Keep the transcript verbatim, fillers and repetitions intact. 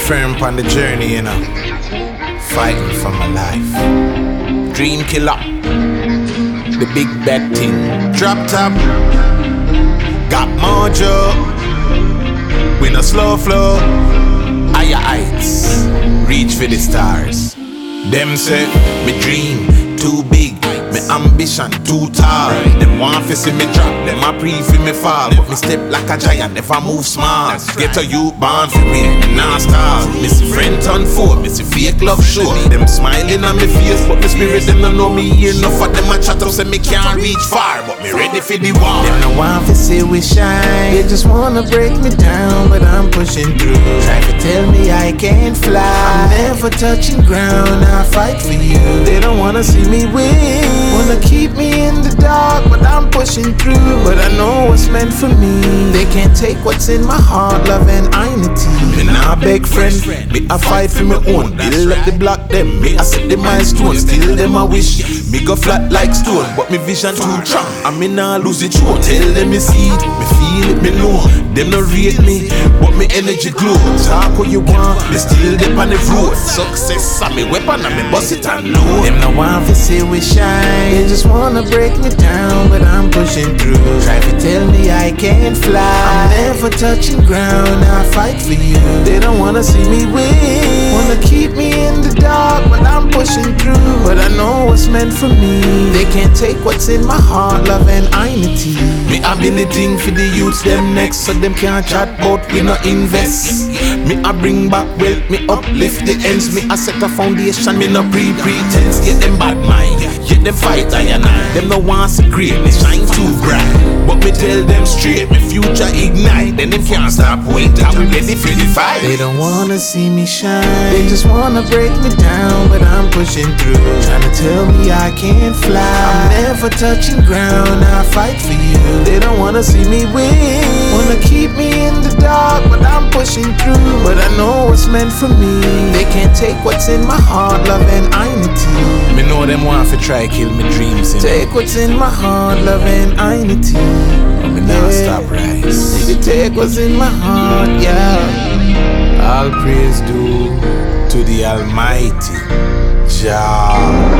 firm on the journey, you know. Fighting for my life. Dream killer. The big bad thing. Drop top. Got mojo. With a slow flow. Higher heights. Reach for the stars. Them say, me dream too big. Me ambition too tall. Them want to see me drop, them a pre for me fall. But me step like a giant, never move small. Get a youth born for win, me nah stall. Me see friend turn foe, me see fake love show. Them smiling on me face, but me spirit them don't know me. Hear enough of them a chat up, say me can't reach far. But me ready for the war. Them no want to see we shine. They just wanna break me down, but I'm pushing through. Try to tell me I can't fly. I'm never touching ground, I fight for you. They don't wanna see me win. Wanna keep me in the dark, but I'm pushing through. But I know what's meant for me. They can't take what's in my heart, love and unity. Me nah beg friend, me I fight for my own. Build up the block them, me I set the milestone. Still them I wish, me go flat like stone. But me vision too strong, and me nah lose it through. Tell them me see it, me feel it, me know. Them no rate me, but me energy glow. Talk what you want, me still dip on the road. Success on me weapon, and me bust it and load. Them no want to see we shine. They just wanna break me down, but I'm pushing through. Try to tell me I can't fly. I'm never touching ground, I fight for you. They don't wanna see me win. Wanna keep me in the dark, but I'm pushing through. But I know what's meant for me. They can't take what's in my heart, love and unity. Me I been the thing for the youths, them next, so them can't chat but we no invest. Me I bring back wealth, me uplift the ends. Me I set a foundation, me no pre-pretense. Get them bad mind, get them fight I and I. Them no want to great, me shine too bright. But me tell them straight, me future ignite. Then them can't stop waiting, I'm ready for the fight. They don't wanna see me shine. They just wanna break me down, but I'm pushing through. Trying to tell me I can't fly. I'm never touching ground, I fight for you. They don't wanna see me win. Wanna keep me in the dark, but I'm pushing through. But I know what's meant for me. They can't take what's in my heart, love and unity. Me know them want to try kill me dreams. Take what's in my heart, love and unity. Me now stop rise. You take what's in my heart, yeah. All praise due to the Almighty Jah.